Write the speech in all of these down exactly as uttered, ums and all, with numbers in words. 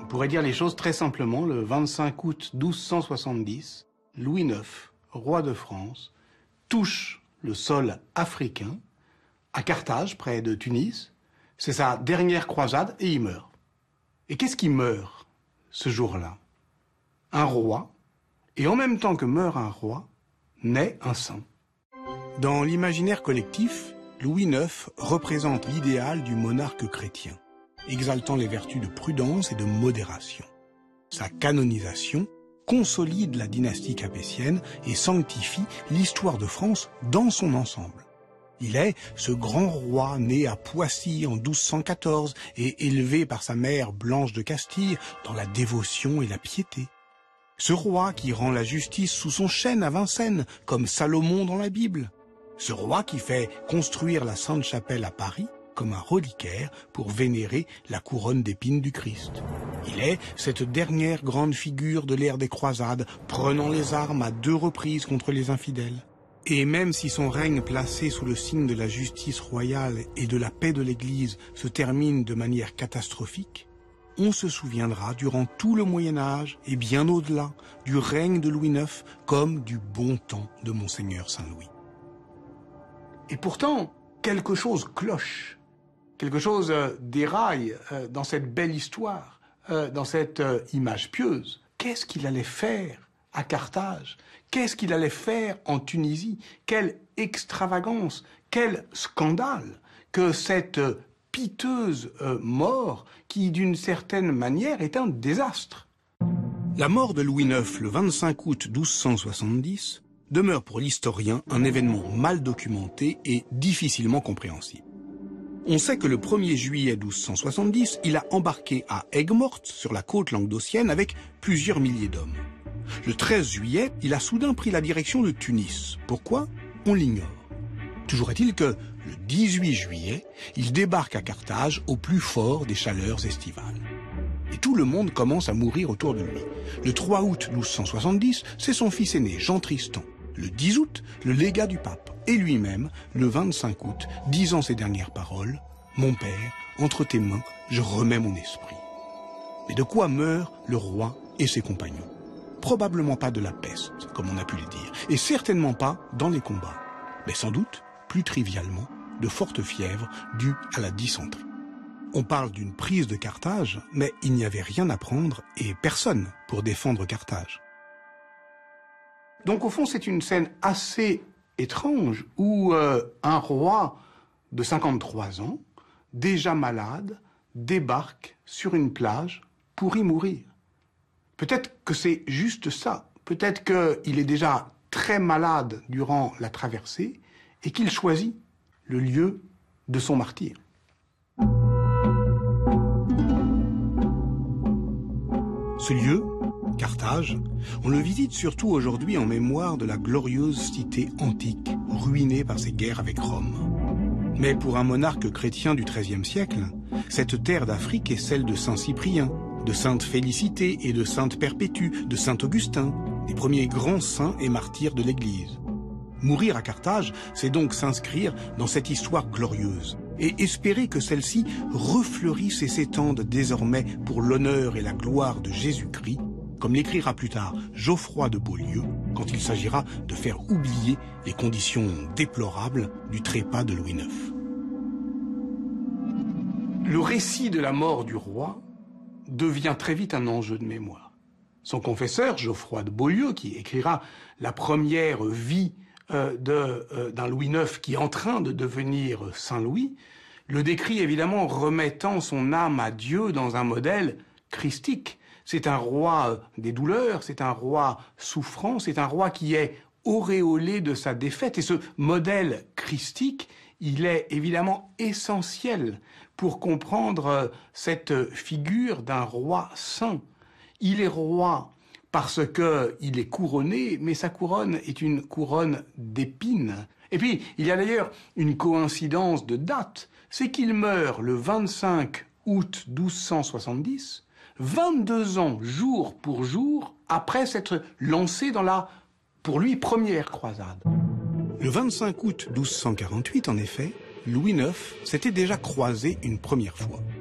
On pourrait dire les choses très simplement. Le vingt-cinq août douze cent soixante-dix, Louis neuf, roi de France, touche le sol africain, à Carthage, près de Tunis. C'est sa dernière croisade et il meurt. Et qu'est-ce qui meurt ce jour-là? Un roi, et en même temps que meurt un roi, naît un saint. Dans l'imaginaire collectif, Louis neuf représente l'idéal du monarque chrétien, exaltant les vertus de prudence et de modération. Sa canonisation consolide la dynastie capétienne et sanctifie l'histoire de France dans son ensemble. Il est ce grand roi né à Poissy en douze cent quatorze et élevé par sa mère Blanche de Castille dans la dévotion et la piété. Ce roi qui rend la justice sous son chêne à Vincennes, comme Salomon dans la Bible. Ce roi qui fait construire la Sainte-Chapelle à Paris comme un reliquaire pour vénérer la couronne d'épines du Christ. Il est cette dernière grande figure de l'ère des croisades, prenant les armes à deux reprises contre les infidèles. Et même si son règne placé sous le signe de la justice royale et de la paix de l'Église se termine de manière catastrophique, on se souviendra durant tout le Moyen-Âge et bien au-delà du règne de Louis neuf comme du bon temps de Monseigneur Saint-Louis. Et pourtant, quelque chose cloche. Quelque chose euh, déraille euh, dans cette belle histoire, euh, dans cette euh, image pieuse. Qu'est-ce qu'il allait faire à Carthage? Qu'est-ce qu'il allait faire en Tunisie? Quelle extravagance, quel scandale que cette euh, piteuse euh, mort qui, d'une certaine manière, est un désastre. La mort de Louis neuf le vingt-cinq août douze cent soixante-dix demeure pour l'historien un événement mal documenté et difficilement compréhensible. On sait que le premier juillet douze cent soixante-dix, il a embarqué à Aigues-Mortes, sur la côte languedocienne, avec plusieurs milliers d'hommes. Le treize juillet, il a soudain pris la direction de Tunis. Pourquoi? On l'ignore. Toujours est-il que, le dix-huit juillet, il débarque à Carthage au plus fort des chaleurs estivales. Et tout le monde commence à mourir autour de lui. Le trois août douze cent soixante-dix, c'est son fils aîné, Jean Tristan. Le dix août, le légat du pape, et lui-même, le vingt-cinq août, disant ces dernières paroles, « Mon père, entre tes mains, je remets mon esprit. » Mais de quoi meurent le roi et ses compagnons? Probablement pas de la peste, comme on a pu le dire, et certainement pas dans les combats, mais sans doute, plus trivialement, de fortes fièvres dues à la dysenterie. On parle d'une prise de Carthage, mais il n'y avait rien à prendre et personne pour défendre Carthage. Donc au fond, c'est une scène assez étrange où euh, un roi de cinquante-trois ans, déjà malade, débarque sur une plage pour y mourir. Peut-être que c'est juste ça. Peut-être qu'il est déjà très malade durant la traversée et qu'il choisit le lieu de son martyre. Ce lieu, Carthage, on le visite surtout aujourd'hui en mémoire de la glorieuse cité antique, ruinée par ses guerres avec Rome. Mais pour un monarque chrétien du treizième siècle, cette terre d'Afrique est celle de Saint Cyprien, de Sainte Félicité et de Sainte Perpétue, de Saint Augustin, des premiers grands saints et martyrs de l'Église. Mourir à Carthage, c'est donc s'inscrire dans cette histoire glorieuse et espérer que celle-ci refleurisse et s'étende désormais pour l'honneur et la gloire de Jésus-Christ, comme l'écrira plus tard Geoffroy de Beaulieu, quand il s'agira de faire oublier les conditions déplorables du trépas de Louis neuf. Le récit de la mort du roi devient très vite un enjeu de mémoire. Son confesseur, Geoffroy de Beaulieu, qui écrira la première vie euh, de, euh, d'un Louis neuf qui est en train de devenir Saint-Louis, le décrit évidemment remettant son âme à Dieu dans un modèle christique. C'est un roi des douleurs, c'est un roi souffrant, c'est un roi qui est auréolé de sa défaite. Et ce modèle christique, il est évidemment essentiel pour comprendre cette figure d'un roi saint. Il est roi parce qu'il est couronné, mais sa couronne est une couronne d'épines. Et puis, il y a d'ailleurs une coïncidence de date, c'est qu'il meurt le vingt-cinq août douze cent soixante-dix, vingt-deux ans jour pour jour après s'être lancé dans la, pour lui, première croisade. Le vingt-cinq août douze cent quarante-huit, en effet, Louis neuf s'était déjà croisé une première fois.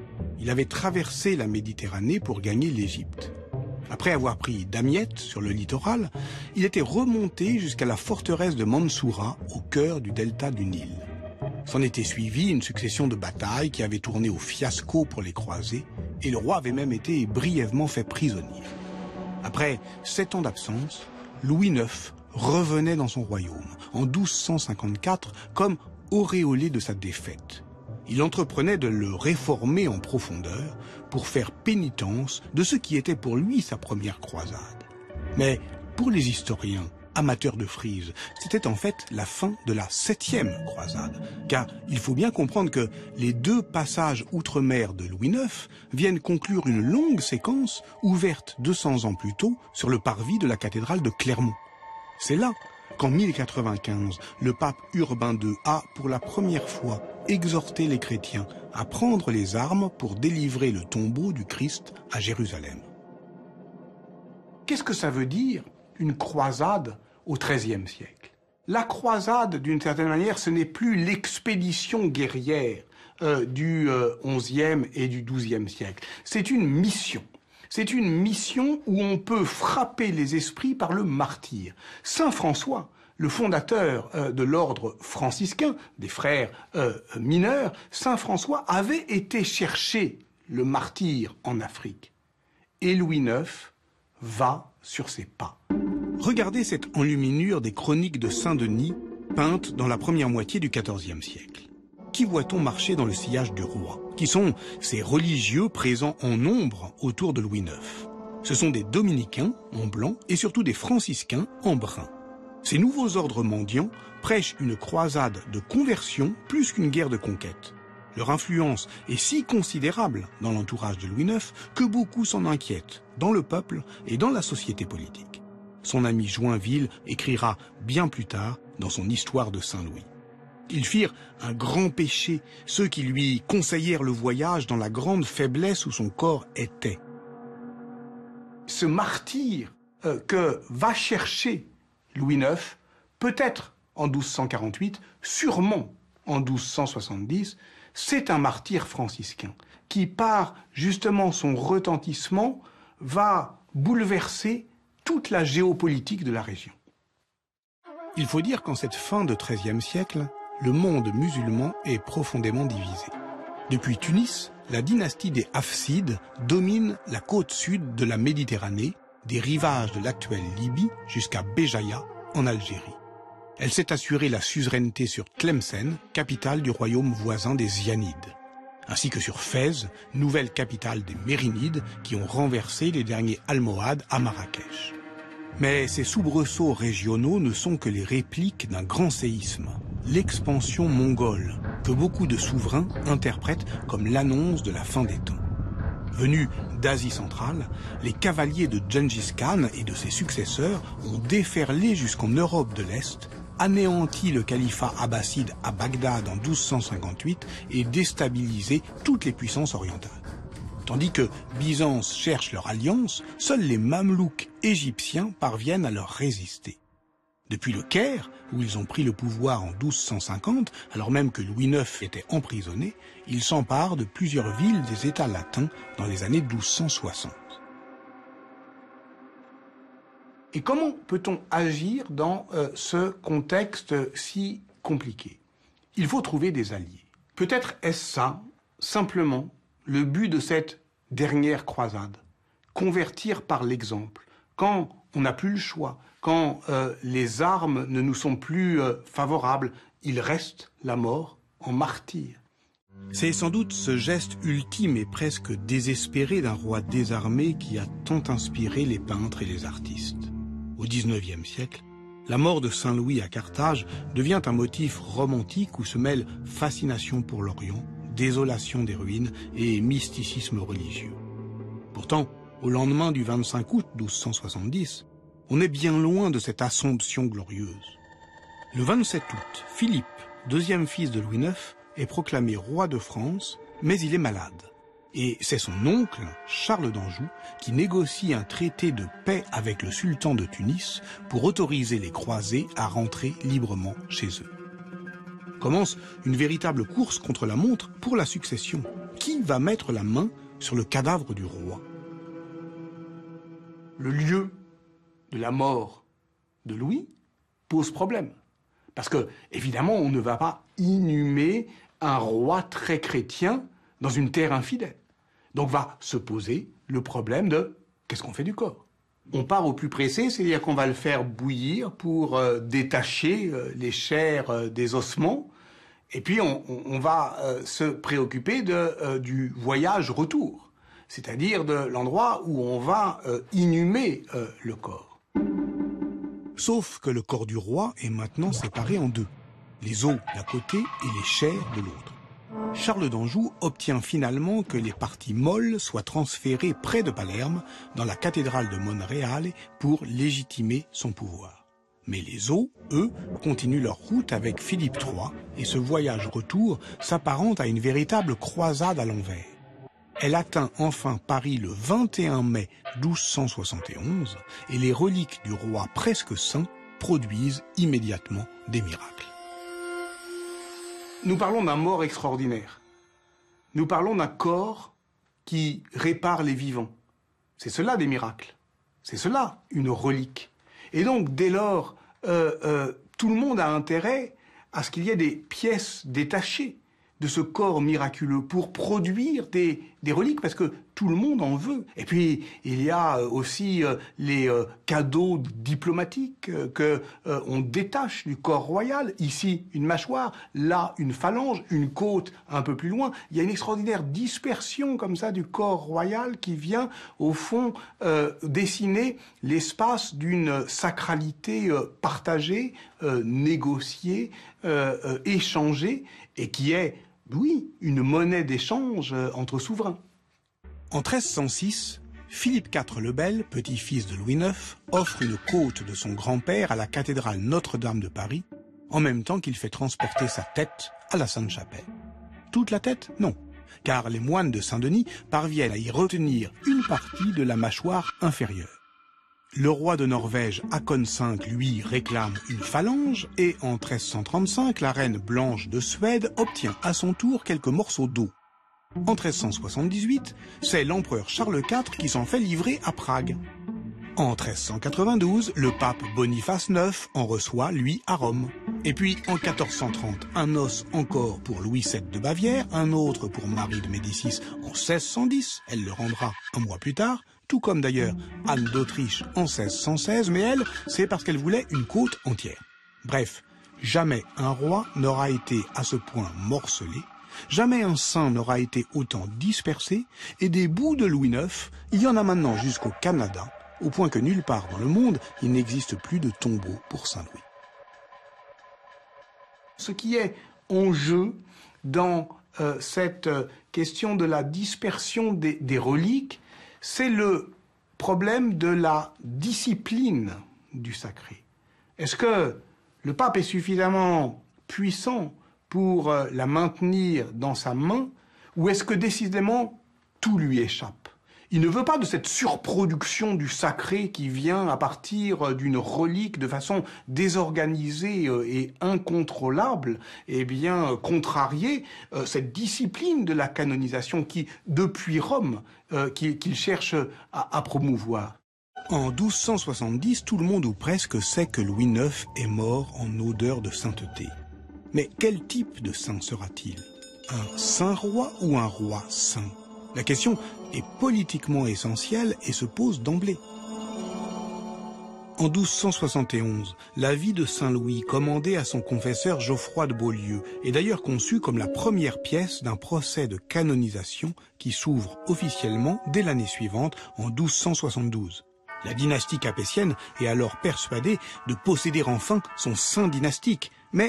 il avait traversé la Méditerranée pour gagner l'Égypte. Après avoir pris Damiette sur le littoral, il était remonté jusqu'à la forteresse de Mansoura, au cœur du delta du Nil. S'en était suivi une succession de batailles qui avaient tourné au fiasco pour les croisés, et le roi avait même été brièvement fait prisonnier. Après sept ans d'absence, Louis neuf revenait dans son royaume, en douze cent cinquante-quatre, comme auréolé de sa défaite. Il entreprenait de le réformer en profondeur pour faire pénitence de ce qui était pour lui sa première croisade. Mais pour les historiens, amateurs de frise, c'était en fait la fin de la septième croisade, car il faut bien comprendre que les deux passages outre-mer de Louis neuf viennent conclure une longue séquence ouverte deux cents ans plus tôt sur le parvis de la cathédrale de Clermont. C'est là qu'en mille quatre-vingt-quinze, le pape Urbain deux a, pour la première fois, exhorté les chrétiens à prendre les armes pour délivrer le tombeau du Christ à Jérusalem. Qu'est-ce que ça veut dire, une croisade au treizième siècle? La croisade, d'une certaine manière, ce n'est plus l'expédition guerrière euh, du euh, onzième et du douzième siècle. C'est une mission. C'est une mission où on peut frapper les esprits par le martyre. Saint François, le fondateur euh, de l'ordre franciscain, des frères euh, mineurs, Saint François avait été chercher le martyr en Afrique. Et Louis neuf va sur ses pas. Regardez cette enluminure des chroniques de Saint-Denis, peintes dans la première moitié du quatorzième siècle. Qui voit-on marcher dans le sillage du roi? Qui sont ces religieux présents en nombre autour de Louis neuf? Ce sont des dominicains en blanc et surtout des franciscains en brun. Ces nouveaux ordres mendiants prêchent une croisade de conversion plus qu'une guerre de conquête. Leur influence est si considérable dans l'entourage de Louis neuf que beaucoup s'en inquiètent, dans le peuple et dans la société politique. Son ami Joinville écrira bien plus tard dans son Histoire de Saint-Louis. Ils firent un grand péché, ceux qui lui conseillèrent le voyage dans la grande faiblesse où son corps était. Ce martyr euh, que va chercher Louis neuf, peut-être en douze cent quarante-huit, sûrement en douze cent soixante-dix, c'est un martyr franciscain qui, par justement son retentissement, va bouleverser toute la géopolitique de la région. Il faut dire qu'en cette fin de treizième siècle, le monde musulman est profondément divisé. Depuis Tunis, la dynastie des Hafsides domine la côte sud de la Méditerranée, des rivages de l'actuelle Libye jusqu'à Béjaïa en Algérie. Elle s'est assurée la suzeraineté sur Tlemcen, capitale du royaume voisin des Zianides, ainsi que sur Fès, nouvelle capitale des Mérinides qui ont renversé les derniers Almohades à Marrakech. Mais ces soubresauts régionaux ne sont que les répliques d'un grand séisme, l'expansion mongole, que beaucoup de souverains interprètent comme l'annonce de la fin des temps. Venus d'Asie centrale, les cavaliers de Gengis Khan et de ses successeurs ont déferlé jusqu'en Europe de l'Est, anéanti le califat abbasside à Bagdad en douze cent cinquante-huit et déstabilisé toutes les puissances orientales. Tandis que Byzance cherche leur alliance, seuls les Mamelouks égyptiens parviennent à leur résister. Depuis le Caire, où ils ont pris le pouvoir en douze cent cinquante, alors même que Louis neuf était emprisonné, ils s'emparent de plusieurs villes des États latins dans les années douze cent soixante. Et comment peut-on agir dans euh, ce contexte si compliqué? Il faut trouver des alliés. Peut-être est-ce ça, simplement, le but de cette dernière croisade, convertir par l'exemple. Quand on n'a plus le choix, quand euh, les armes ne nous sont plus euh, favorables, il reste la mort en martyr. C'est sans doute ce geste ultime et presque désespéré d'un roi désarmé qui a tant inspiré les peintres et les artistes. Au dix-neuvième siècle, la mort de Saint Louis à Carthage devient un motif romantique où se mêlent fascination pour l'Orient, désolation des ruines et mysticisme religieux. Pourtant, au lendemain du vingt-cinq août douze cent soixante-dix, on est bien loin de cette assomption glorieuse. Le vingt-sept août, Philippe, deuxième fils de Louis neuf, est proclamé roi de France, mais il est malade. Et c'est son oncle, Charles d'Anjou, qui négocie un traité de paix avec le sultan de Tunis pour autoriser les croisés à rentrer librement chez eux. Commence une véritable course contre la montre pour la succession. qui va mettre la main sur le cadavre du roi? Le lieu de la mort de Louis pose problème. Parce que, évidemment, on ne va pas inhumer un roi très chrétien dans une terre infidèle. Donc va se poser le problème de qu'est-ce qu'on fait du corps? On part au plus pressé, c'est-à-dire qu'on va le faire bouillir pour euh, détacher euh, les chairs euh, des ossements. Et puis on, on, on va euh, se préoccuper de, euh, du voyage retour, c'est-à-dire de l'endroit où on va euh, inhumer euh, le corps. Sauf que le corps du roi est maintenant séparé en deux, les os d'un côté et les chairs de l'autre. Charles d'Anjou obtient finalement que les parties molles soient transférées près de Palerme, dans la cathédrale de Monreale, pour légitimer son pouvoir. Mais les os, eux, continuent leur route avec Philippe trois, et ce voyage retour s'apparente à une véritable croisade à l'envers. Elle atteint enfin Paris le vingt et un mai douze cent soixante et onze, et les reliques du roi presque saint produisent immédiatement des miracles. Nous parlons d'un mort extraordinaire. Nous parlons d'un corps qui répare les vivants. C'est cela des miracles. C'est cela une relique. Et donc, dès lors, euh, euh, tout le monde a intérêt à ce qu'il y ait des pièces détachées de ce corps miraculeux pour produire des, des reliques, parce que tout le monde en veut. Et puis, il y a aussi euh, les euh, cadeaux diplomatiques euh, que euh, on détache du corps royal. Ici, une mâchoire, là, une phalange, une côte un peu plus loin. Il y a une extraordinaire dispersion comme ça du corps royal qui vient, au fond, euh, dessiner l'espace d'une sacralité euh, partagée, euh, négociée, euh, euh, échangée, et qui est, oui, une monnaie d'échange entre souverains. En treize cent six, Philippe quatre le Bel, petit-fils de Louis neuf, offre une côte de son grand-père à la cathédrale Notre-Dame de Paris, en même temps qu'il fait transporter sa tête à la Sainte-Chapelle. Toute la tête? Non, car les moines de Saint-Denis parviennent à y retenir une partie de la mâchoire inférieure. Le roi de Norvège, Hakon cinq, lui, réclame une phalange, et en treize cent trente-cinq, la reine Blanche de Suède obtient à son tour quelques morceaux d'os. En treize cent soixante-dix-huit, c'est l'empereur Charles quatre qui s'en fait livrer à Prague. En treize cent quatre-vingt-douze, le pape Boniface neuf en reçoit, lui, à Rome. Et puis, en quatorze cent trente, un os encore pour Louis sept de Bavière, un autre pour Marie de Médicis en seize cent dix, elle le rendra un mois plus tard, tout comme d'ailleurs Anne d'Autriche en seize cent seize, mais elle, c'est parce qu'elle voulait une côte entière. Bref, jamais un roi n'aura été à ce point morcelé, jamais un saint n'aura été autant dispersé, et des bouts de Louis neuf, il y en a maintenant jusqu'au Canada, au point que nulle part dans le monde, il n'existe plus de tombeau pour Saint-Louis. Ce qui est en jeu dans euh, cette euh, question de la dispersion des, des reliques, c'est le problème de la discipline du sacré. Est-ce que le pape est suffisamment puissant pour euh, la maintenir dans sa main, ou est-ce que décidément tout lui échappe? Il ne veut pas de cette surproduction du sacré qui vient à partir d'une relique de façon désorganisée et incontrôlable, et bien contrarier cette discipline de la canonisation qui, depuis Rome, euh, qu'il qu'il cherche à, à promouvoir. En douze cent soixante-dix, tout le monde ou presque sait que Louis neuf est mort en odeur de sainteté. Mais quel type de saint sera-t-il? Un saint roi ou un roi saint? La question est politiquement essentielle et se pose d'emblée. En douze cent soixante et onze, la vie de Saint Louis, commandée à son confesseur Geoffroy de Beaulieu, est d'ailleurs conçue comme la première pièce d'un procès de canonisation qui s'ouvre officiellement dès l'année suivante, en douze cent soixante-douze. La dynastie capétienne est alors persuadée de posséder enfin son saint dynastique, mais